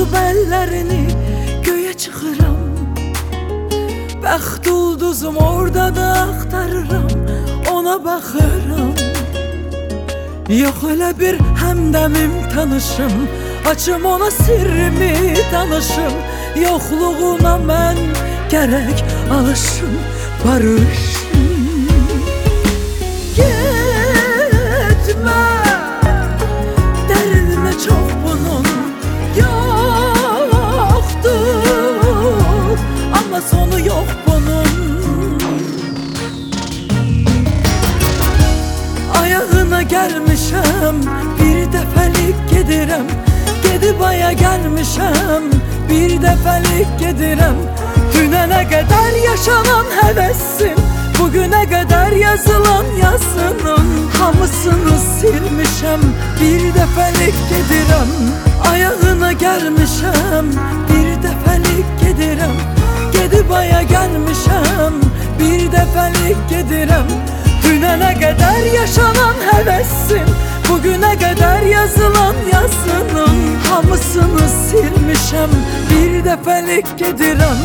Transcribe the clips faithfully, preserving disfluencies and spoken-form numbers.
tutub əllərini göyə çıxıram. Bəxt ulduzum orada da axtarıram, ona baxıram. Yox elə bir həmdəmim tanışım, açım ona sirrimi danışım. Yoxluğuna mən gərək alışım, barışım. Getmə, dərinə çox bunun yoxdur, amma sonu yox bunun. Ayağına gəlmişəm, bir dəfəlik gedirəm. Gedib aya gəlmişəm, bir dəfəlik gedirəm. Dünənə qədər yaşanan həvəsim, bugünə qədər yazılan yazının hamısını silmişəm, bir dəfəlik gedirəm. Ayağına gəlmişəm, bir dəfəlik gedirəm. Gedib aya gəlmişəm, bir dəfəlik gedirəm. Dünənə qədər yaşanan həvəsim, bugünə qədər yazılan yazının hamısını silmişəm, bir dəfəlik gedirəm.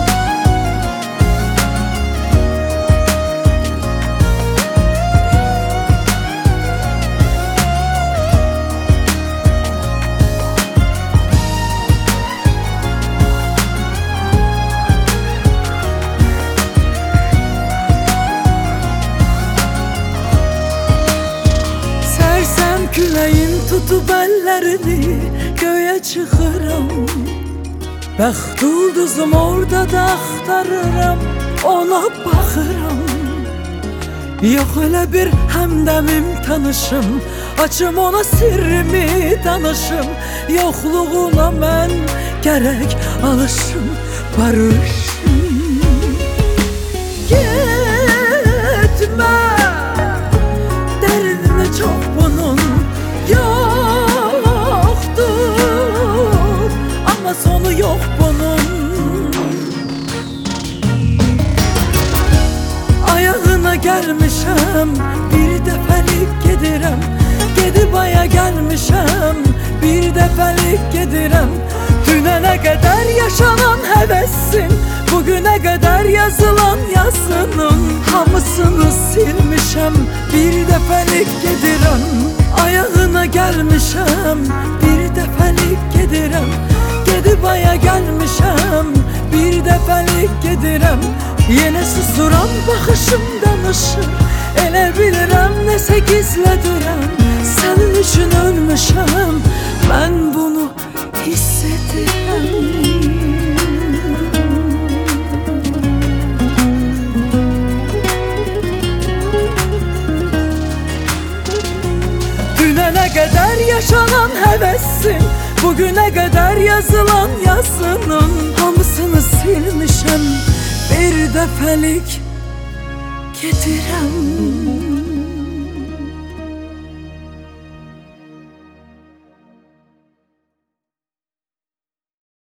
Küləyin tutub əllərini göyə çıxıram. Bəxt ulduzum orada da axtarıram, ona baxıram. Yox elə bir həmdəmim tanışım, açım ona sirrimi danışım. Yoxluğuna mən gərək alışım, barışım. Getmə, dərinə çox bunun yoxdur, amma sonu yox bunun. Ayağına gəlmişəm, bir dəfəlik gedirəm. Gedib aya gəlmişəm, bir dəfəlik gedirəm. Dünənə qədər yaşanan həvəsim, bugünə qədər yazılan yazının hamısını silmişəm, bir dəfəlik gedirəm. Ayağına gəlmişəm, bir dəfəlik gedirəm. Gedib aya gəlmişəm, bir dəfəlik gedirəm. Yenə susuram, baxışım danışır. Elə bilirəm, nəsə gizlədirəm. Sənin üçün ölmüşəm, mən bunu hiss edirəm. Dünənə qədər yaşanan həvəsim, bugünə qədər yazılan yazının hamısını silmişəm, bir dəfəlik gedirəm.